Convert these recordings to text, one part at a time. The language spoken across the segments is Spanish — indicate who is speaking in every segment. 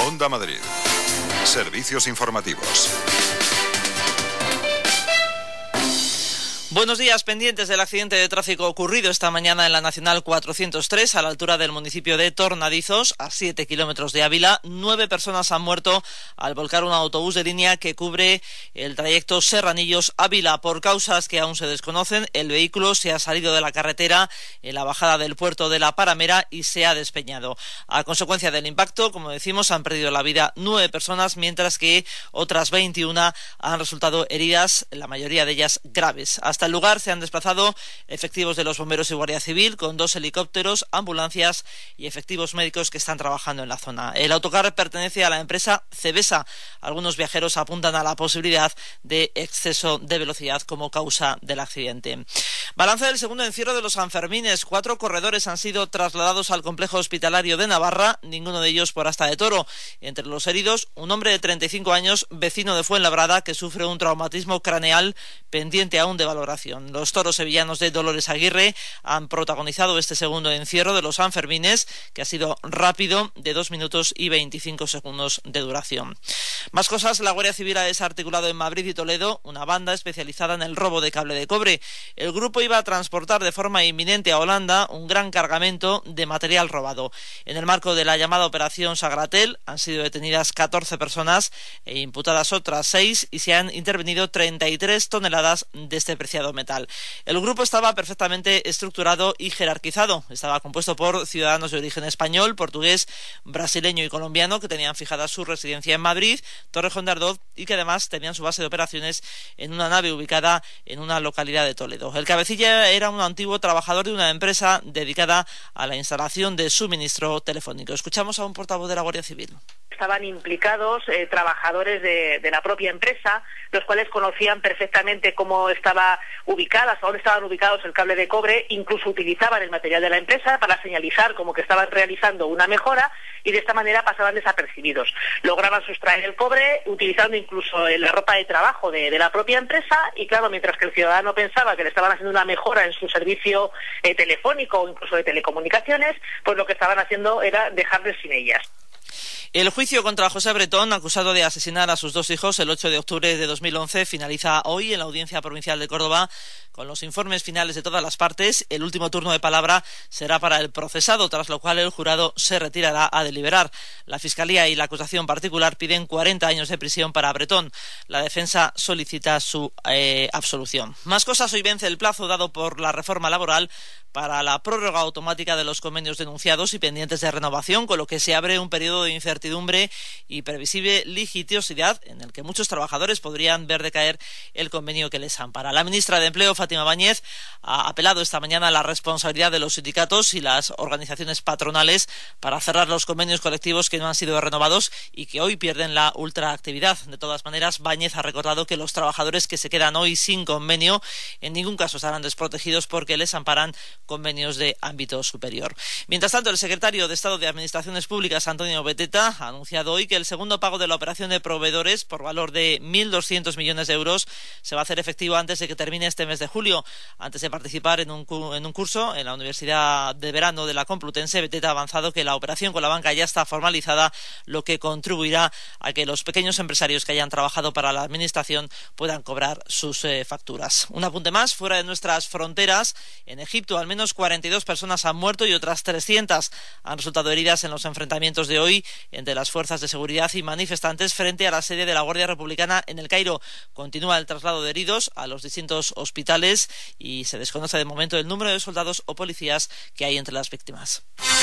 Speaker 1: Onda Madrid. Servicios informativos.
Speaker 2: Buenos días, pendientes del accidente de tráfico ocurrido esta mañana en la Nacional 403 a la altura del municipio de Tornadizos, a 7 kilómetros de Ávila. 9 personas han muerto al volcar un autobús de línea que cubre el trayecto Serranillos-Ávila. Por causas que aún se desconocen, el vehículo se ha salido de la carretera en la bajada del puerto de La Paramera y se ha despeñado. A consecuencia del impacto, como decimos, han perdido la vida 9 personas, mientras que otras 21 han resultado heridas, la mayoría de ellas graves. Hasta el lugar se han desplazado efectivos de los bomberos y Guardia Civil con 2 helicópteros, ambulancias y efectivos médicos que están trabajando en la zona. El autocar pertenece a la empresa Cebesa. Algunos viajeros apuntan a la posibilidad de exceso de velocidad como causa del accidente. Balance del segundo encierro de los Sanfermines. 4 corredores han sido trasladados al complejo hospitalario de Navarra, ninguno de ellos por asta de toro. Entre los heridos, un hombre de 35 años, vecino de Fuenlabrada, que sufre un traumatismo craneal pendiente aún de valoración. Los toros sevillanos de Dolores Aguirre han protagonizado este segundo encierro de los Sanfermines, que ha sido rápido, de 2 minutos y 25 segundos de duración. Más cosas, la Guardia Civil ha desarticulado en Madrid y Toledo una banda especializada en el robo de cable de cobre. El grupo iba a transportar de forma inminente a Holanda un gran cargamento de material robado. En el marco de la llamada Operación Sagratel han sido detenidas 14 personas e imputadas otras 6 y se han intervenido 33 toneladas de este preciado metal. El grupo estaba perfectamente estructurado y jerarquizado. Estaba compuesto por ciudadanos de origen español, portugués, brasileño y colombiano que tenían fijada su residencia en Madrid, Torrejón de Ardoz, y que además tenían su base de operaciones en una nave ubicada en una localidad de Toledo. El cabecilla era un antiguo trabajador de una empresa dedicada a la instalación de suministro telefónico. Escuchamos a un portavoz de la Guardia Civil.
Speaker 3: Estaban implicados trabajadores de la propia empresa, los cuales conocían perfectamente cómo estaba ubicada, hasta dónde estaban ubicados el cable de cobre, incluso utilizaban el material de la empresa para señalizar como que estaban realizando una mejora y de esta manera pasaban desapercibidos. Lograban sustraer el cobre utilizando incluso la ropa de trabajo de la propia empresa y claro, mientras que el ciudadano pensaba que le estaban haciendo una mejora en su servicio telefónico o incluso de telecomunicaciones, pues lo que estaban haciendo era dejarles sin ellas.
Speaker 2: El juicio contra José Bretón, acusado de asesinar a sus 2 hijos el 8 de octubre de 2011, finaliza hoy en la Audiencia Provincial de Córdoba con los informes finales de todas las partes. El último turno de palabra será para el procesado, tras lo cual el jurado se retirará a deliberar. La Fiscalía y la acusación particular piden 40 años de prisión para Bretón. La defensa solicita su absolución. Más cosas, hoy vence el plazo dado por la reforma laboral para la prórroga automática de los convenios denunciados y pendientes de renovación, con lo que se abre un periodo de incertidumbre y previsible litigiosidad en el que muchos trabajadores podrían ver decaer el convenio que les ampara. La ministra de Empleo, Fátima Báñez, ha apelado esta mañana a la responsabilidad de los sindicatos y las organizaciones patronales para cerrar los convenios colectivos que no han sido renovados y que hoy pierden la ultraactividad. De todas maneras, Báñez ha recordado que los trabajadores que se quedan hoy sin convenio en ningún caso estarán desprotegidos porque les amparan convenios de ámbito superior. Mientras tanto, el secretario de Estado de Administraciones Públicas, Antonio Beteta, ha anunciado hoy que el segundo pago de la operación de proveedores por valor de 1.200 millones de euros se va a hacer efectivo antes de que termine este mes de julio. Antes de participar en un curso en la Universidad de Verano de la Complutense, Beteta ha avanzado que la operación con la banca ya está formalizada, lo que contribuirá a que los pequeños empresarios que hayan trabajado para la Administración puedan cobrar sus facturas. Un apunte más, fuera de nuestras fronteras, en Egipto al menos 42 personas han muerto y otras 300 han resultado heridas en los enfrentamientos de hoy entre las fuerzas de seguridad y manifestantes frente a la sede de la Guardia Republicana en El Cairo. Continúa el traslado de heridos a los distintos hospitales y se desconoce de momento el número de soldados o policías que hay entre las víctimas.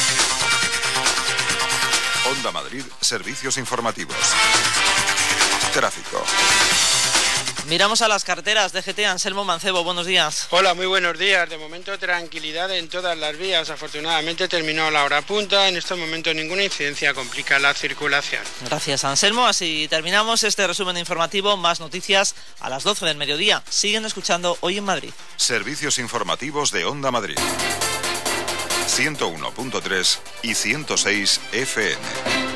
Speaker 1: Onda Madrid, servicios informativos. Tráfico.
Speaker 2: Miramos a las carreteras. DGT, Anselmo Mancebo, buenos días.
Speaker 4: Hola, muy buenos días. De momento tranquilidad en todas las vías. Afortunadamente terminó la hora punta. En estos momentos ninguna incidencia complica la circulación.
Speaker 2: Gracias, Anselmo. Así terminamos este resumen informativo. Más noticias a las 12 del mediodía. Siguen escuchando Hoy en Madrid.
Speaker 1: Servicios informativos de Onda Madrid. 101.3 y 106 FM.